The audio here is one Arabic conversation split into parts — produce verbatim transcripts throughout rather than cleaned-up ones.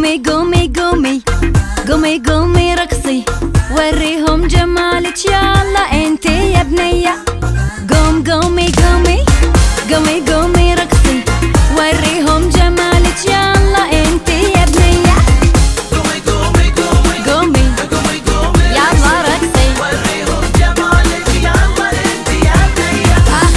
قومي قومي قومي قومي قومي رقصي وريهم جمالك يلا انتي يا بنية. قوم قومي قومي قومي قومي رقصي وريهم جمالك يلا انتي يا بنية. قومي قومي قومي قومي قومي قومي يلا رقصي وريهم جمالك يلا انتي يا بنية.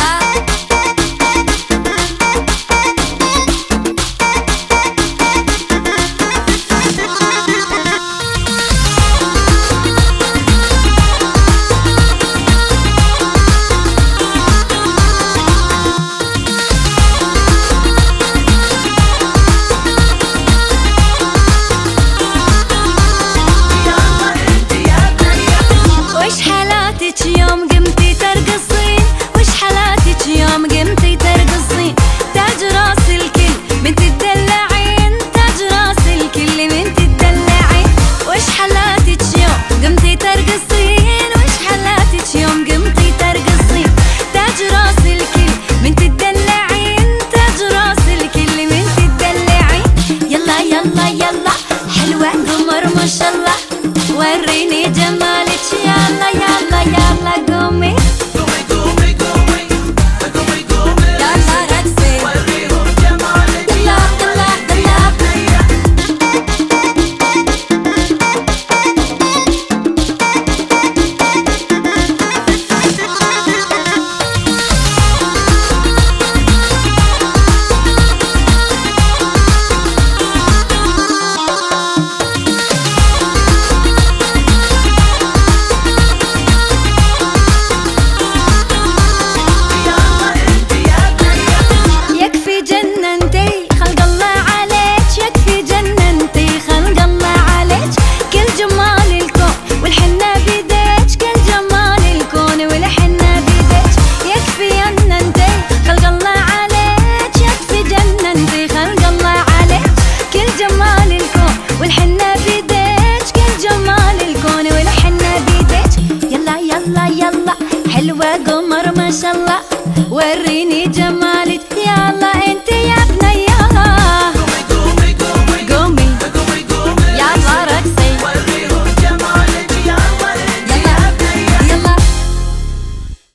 وش حالاتك يوم قمتي ترقصين؟ وش حالاتك يوم قمتي ترقصين؟ تاج راس الكل من تدلعين، تاج راس الكل من تدلعين. وش حالاتك يوم قمتي ترقصين؟ وش حالاتك يوم قمتي ترقصين؟ تاج راس الكل من تدلعين، تاج راس الكل من تدلعين. يلا يلا يلا حلوة قمر ما شاء الله وريني جمالك يلا يلا يلا. قومي قومي قومي قومي قومي قومي يلا رقصي وريهم جمالك يلا يلا يلا. يكفي جننتي خلق الله عليك، يكفي جننتي خلق الله عليك. كل جمال الكون والحنة بيديك، كل جمال الكون والحنة بيديك. يكفي جننتي خلق الله عليك، يكفي جننتي خلق الله عليك. كل جمال الكون والحنة بيديك، كل جمال الكون والحنة بيديك. يلا يلا يلا حلوة قمر ما شاء الله وريني جمالك